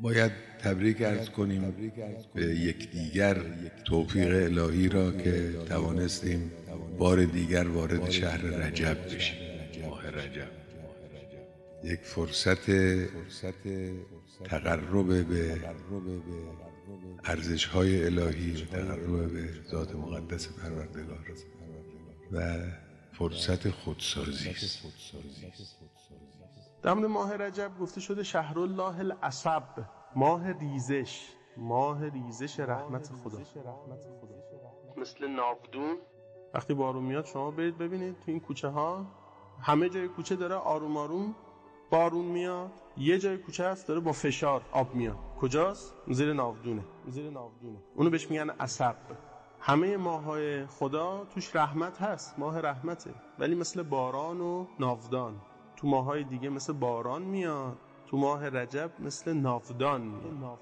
باید تبریک عرض کنیم به یکدیگر توفیق الهی را که توانستیم بار دیگر وارد شهر رجب بشیم. ماه رجب یک فرصت تقرب به ارزش‌های الهی، تقرب به ذات مقدس پروردگار و فرصت خودسازی است. در مورد ماه رجب گفته شده شهر الله العصب، ماه ریزش رحمت خدا. مثل ناودون وقتی بارون میاد شما برید ببینید تو این کوچه ها همه جای کوچه داره آروم آروم بارون میاد، یه جای کوچه هست داره با فشار آب میاد. کجاست؟ زیر ناودونه. اونو بهش میگن عصب. همه ماه‌های خدا توش رحمت هست، ماه رحمته، ولی مثل باران و ناودان. تو ماه‌های دیگه مثل باران میاد، تو ماه رجب مثل ناودان میاد.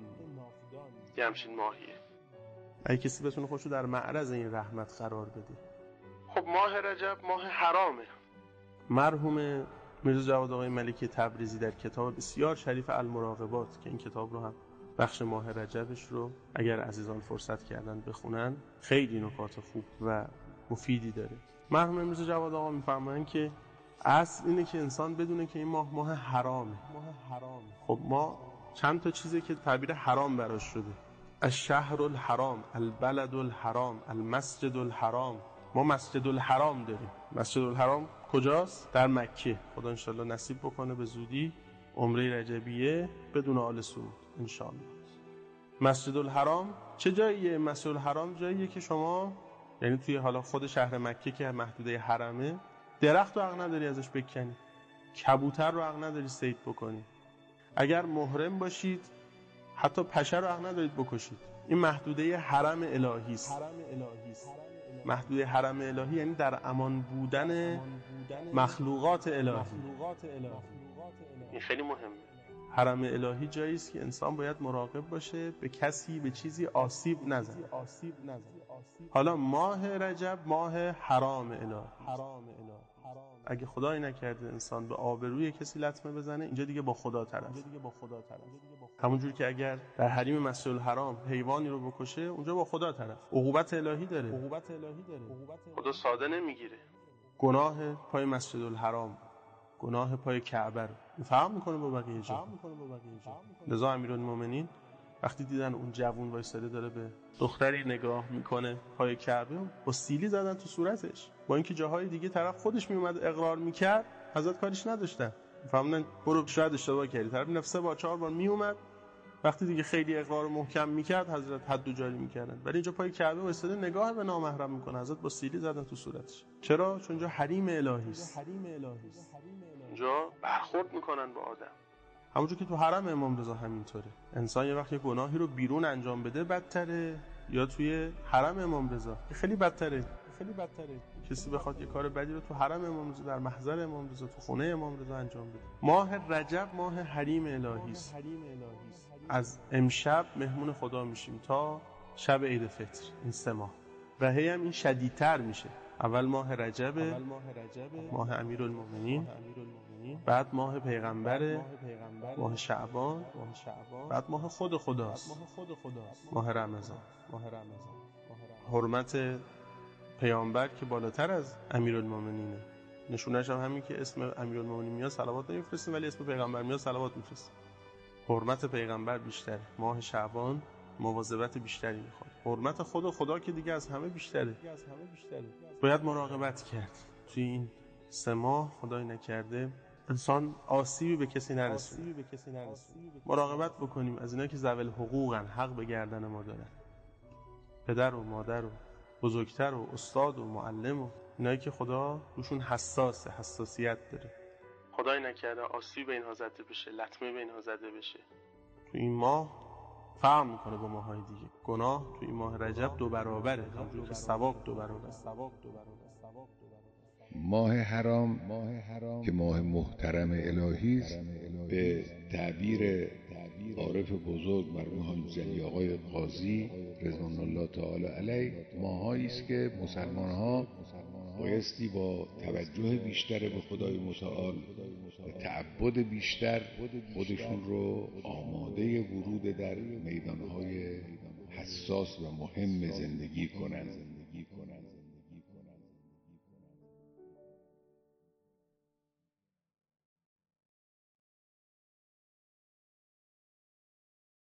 یه همچین ماهیه. اگه کسی بتونه خودشو در معرض این رحمت قرار بده. خب ماه رجب ماه حرامه. مرحوم میرزا جواد آقای ملکی تبریزی در کتاب بسیار شریف المراقبات که این کتاب رو هم بخش ماه رجبش رو اگر عزیزان فرصت کردن بخونن خیلی نکات خوب و مفیدی داره. مرحوم میرزا جواد آقا میفرمایند که اصل اینه که انسان بدونه که این ماه حرامه. خب ما چند تا چیزی که تعبیر حرام براش شده: الشهر الحرام، البلد الحرام، المسجد الحرام. ما مسجد الحرام داریم. مسجد الحرام کجاست؟ در مکه. خدا انشالله نصیب بکنه به زودی عمره رجبیه بدون آل سعود انشالله. مسجد الحرام چه جاییه؟ مسجد الحرام جاییه که شما یعنی توی حالا خود شهر مکه که محدوده حرمه درخت رو حق نداری ازش بکنی، کبوتر رو حق نداری صید بکنی، اگر محرم باشید حتی پشه رو حق ندارید بکشید. این محدوده حرم الهی است. محدوده حرم الهی یعنی در امان بودن مخلوقات الهی. این خیلی مهمه. حرم الهی جایی است که انسان باید مراقب باشه به کسی به چیزی آسیب نزنه. حالا ماه رجب ماه حرام الهی. اگه خدایی نکرده انسان به آبروی کسی لطمه بزنه اینجا دیگه با خدا طرف. همونجور که اگر در حریم مسجد الحرام حیوانی رو بکشه اونجا با خدا طرف. عقوبت الهی داره. خدا ساده نمیگیره. گناه پای مسجد الحرام، گناه پای کعبه رو فهم میکنه با بقیه جا. لذا امیرالمومنین وقتی دیدن اون جوون وایساده داره به دختری نگاه میکنه پای کعبه، با سیلی زدن تو صورتش. با اینکه جاهای دیگه طرف خودش میومد اقرار میکرد حضرت کاریش نداشتن. فهمیدن برو شاید اشتباه کردی. طرف نفسه با 4 بار میومد، وقتی دیگه خیلی اقرار محکم میکرد حضرت حد و جاری میکردن. ولی اینجا پای کعبه وایساده نگاه به نامحرم میکنه، حضرت با سیلی زدن تو صورتش. چرا؟ چون اینجا حریم الهی است. اینجا برخورد میکنن با آدم. همونجور که تو حرم امام رضا همینطوره. انسان یه وقت یه گناهی رو بیرون انجام بده بدتره یا توی حرم امام رضا خیلی بدتره. کسی بخواد یه کار بدی رو تو حرم امام رضا، در محضر امام رضا، تو خونه امام رضا انجام بده. ماه رجب ماه حریم الهی است. از امشب مهمون خدا میشیم تا شب عید فطر، این 3 ماه. و هی هم این شدیدتر میشه. اول ماه رجب، ماه امیرالمومنین، بعد ماه پیغمبر، ماه شعبان، بعد ماه خود خداست، ماه رمضان. حرمت پیامبر که بالاتر از امیرالمومنینه. نشونش هم همین که اسم امیرالمومنین میاد صلوات نمیفرستیم، ولی اسم پیغمبر میاد صلوات میفرستیم. حرمت پیغمبر بیشتره. ماه شعبان مواظبت بیشتری میخواد. حرمت خود خدا که دیگه از همه بیشتره. باید مراقبت کرد. توی این 3 ماه خدای نکرده انسان آسیبی به کسی نرسونه. مراقبت بکنیم از اینا که ذوی الحقوقن، حق به گردن ما دارن. پدر و مادر و بزرگتر و استاد و معلم و اینایی که خدا روشون حساسیت داره. خدای نکرده آسیب به اینها زده بشه، لطمه به اینها زده بشه. تو این ماه فرق میکنه با ماهای دیگه. گناه تو این ماه رجب 2 برابره، همونجور که ثواب 2 برابره. ماه حرام که ماه محترم الهی است، به تعبیر عارف بزرگ مرحوم حاج علی آقای قاضی رضوان الله تعالی علیه، ماهایی است که مسلمان ها بایستی با توجه بیشتر به خدای متعال و تعبد بیشتر خودشون رو آماده ورود در میدانهای حساس و مهم زندگی کنند